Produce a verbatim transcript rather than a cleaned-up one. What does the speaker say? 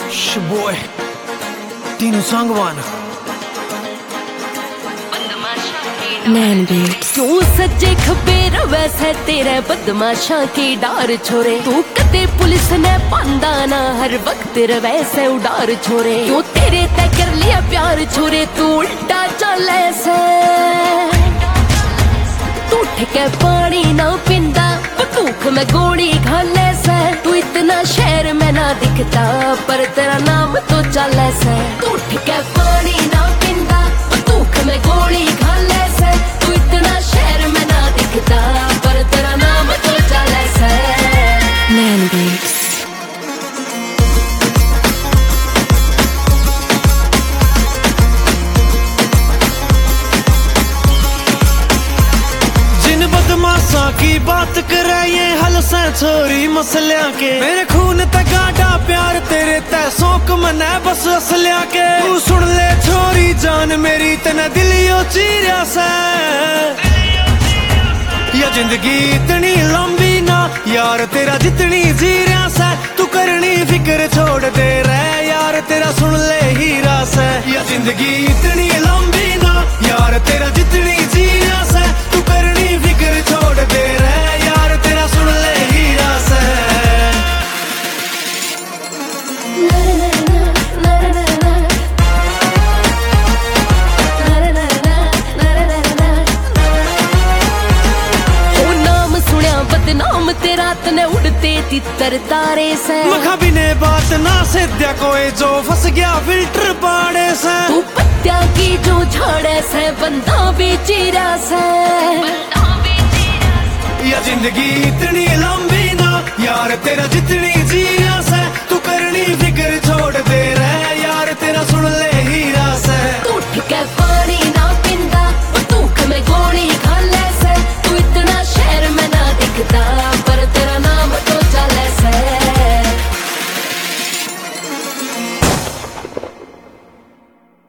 Boy, तीनों संगवान नैन beats. क्यों सज्जे खब्बे वैसे तेरे बदमाशा की डार छोरे, तू कदे पुलिस ने पांदा ना हर वक्त वैसे उडार छोरे। क्यों तेरे तय कर लिया प्यार छोरे, तू उल्टा चले से। तू ठके पानी ना पिंदा बटूक में गोली घाले से। तू इतना शहर में ना दिखता पर तेरा नाम तो चले से। तू ठके पानी ना पिंदा बटूक में गोली घाले से। तू इतना शहर में ना दिखता पर तेरा नाम तो चले से। नैन बीट्स। बदमाशा की बात करे ये हल से छोरी मसलिया के। मेरे खून ते गाड़ा प्यार तेरे ते शौक मने बस असलिया के। तू सुन ले छोरी जान मेरी तने दिलियो चीरिया से। या जिंदगी इतनी लंबी ना यार तेरा जितनी जीरिया से। तू करनी फिक्र छोड़ दे रे यार तेरा सुन ले हीरा से। या जिंदगी इतनी लंबी ना यार तेरा जितनी जीरिया से। तू करनी फिक्र छोड़ दे रे यार तेरा सुन ले हीरा से। ओ नाम सुनिया बदनाम तेरा तने उड़ते तितर तारे से। मखा भी ने बात ना सिद्या कोई जो फंस गया फिल्टर पाड़े से। तू पत्तिया की जो झाड़े से बंदा भी चीरा से। या जिंदगी इतनी लंबी ना यार तेरा जितनी जीरिया